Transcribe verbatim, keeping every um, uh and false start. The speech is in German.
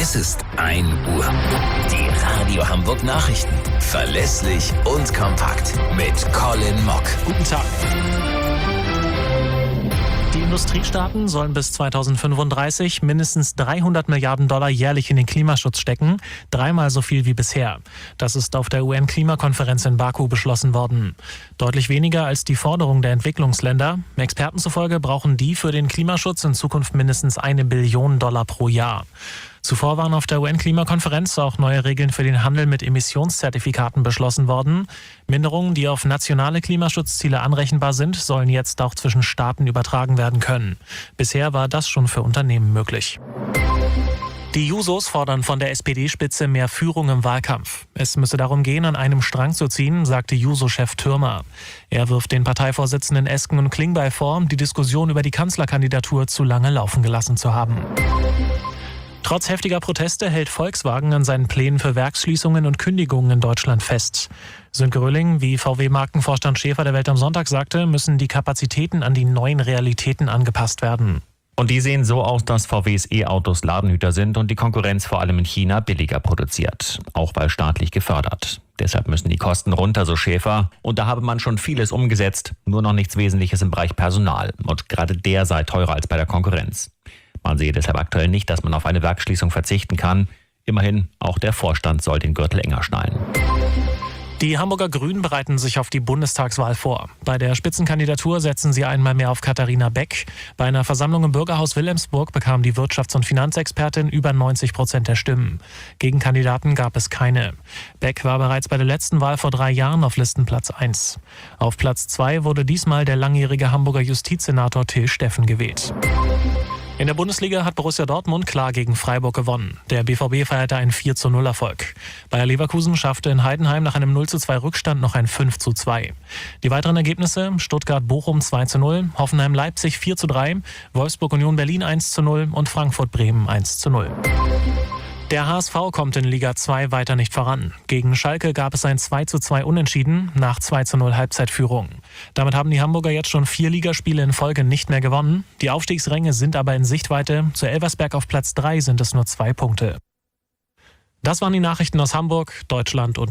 Es ist ein Uhr. Die Radio Hamburg Nachrichten. Verlässlich und kompakt. Mit Colin Mock. Guten Tag. Die Industriestaaten sollen bis zweitausendfünfunddreißig mindestens dreihundert Milliarden Dollar jährlich in den Klimaschutz stecken, dreimal so viel wie bisher. Das ist auf der U N-Klimakonferenz in Baku beschlossen worden. Deutlich weniger als die Forderung der Entwicklungsländer. Experten zufolge brauchen die für den Klimaschutz in Zukunft mindestens eine Billion Dollar pro Jahr. Zuvor waren auf der U N-Klimakonferenz auch neue Regeln für den Handel mit Emissionszertifikaten beschlossen worden. Minderungen, die auf nationale Klimaschutzziele anrechenbar sind, sollen jetzt auch zwischen Staaten übertragen werden können. Bisher war das schon für Unternehmen möglich. Die Jusos fordern von der S P D-Spitze mehr Führung im Wahlkampf. Es müsse darum gehen, an einem Strang zu ziehen, sagte Juso-Chef Thürmer. Er wirft den Parteivorsitzenden Esken und Klingbeil vor, die Diskussion über die Kanzlerkandidatur zu lange laufen gelassen zu haben. Trotz heftiger Proteste hält Volkswagen an seinen Plänen für Werksschließungen und Kündigungen in Deutschland fest. Sönke Röhling, wie V W-Markenvorstand Schäfer der Welt am Sonntag sagte, müssen die Kapazitäten an die neuen Realitäten angepasst werden. Und die sehen so aus, dass V Ws E-Autos Ladenhüter sind und die Konkurrenz vor allem in China billiger produziert. Auch weil staatlich gefördert. Deshalb müssen die Kosten runter, so Schäfer. Und da habe man schon vieles umgesetzt, nur noch nichts Wesentliches im Bereich Personal. Und gerade der sei teurer als bei der Konkurrenz. Man sehe deshalb aktuell nicht, dass man auf eine Werksschließung verzichten kann. Immerhin, auch der Vorstand soll den Gürtel enger schnallen. Die Hamburger Grünen bereiten sich auf die Bundestagswahl vor. Bei der Spitzenkandidatur setzen sie einmal mehr auf Katharina Beck. Bei einer Versammlung im Bürgerhaus Wilhelmsburg bekam die Wirtschafts- und Finanzexpertin über neunzig Prozent der Stimmen. Gegenkandidaten gab es keine. Beck war bereits bei der letzten Wahl vor drei Jahren auf Listenplatz eins. Auf Platz zwei wurde diesmal der langjährige Hamburger Justizsenator Till Steffen gewählt. In der Bundesliga hat Borussia Dortmund klar gegen Freiburg gewonnen. Der B V B feierte einen vier zu null Erfolg. Bayer Leverkusen schaffte in Heidenheim nach einem null zu zwei Rückstand noch ein fünf zu zwei. Die weiteren Ergebnisse: Stuttgart-Bochum zwei zu null, Hoffenheim-Leipzig vier zu drei, Wolfsburg-Union Berlin eins zu null und Frankfurt-Bremen eins zu null. Der H S V kommt in Liga zwei weiter nicht voran. Gegen Schalke gab es ein zwei zu zwei Unentschieden nach zwei zu null Halbzeitführung. Damit haben die Hamburger jetzt schon vier Ligaspiele in Folge nicht mehr gewonnen. Die Aufstiegsränge sind aber in Sichtweite. Zu Elversberg auf Platz drei sind es nur zwei Punkte. Das waren die Nachrichten aus Hamburg, Deutschland und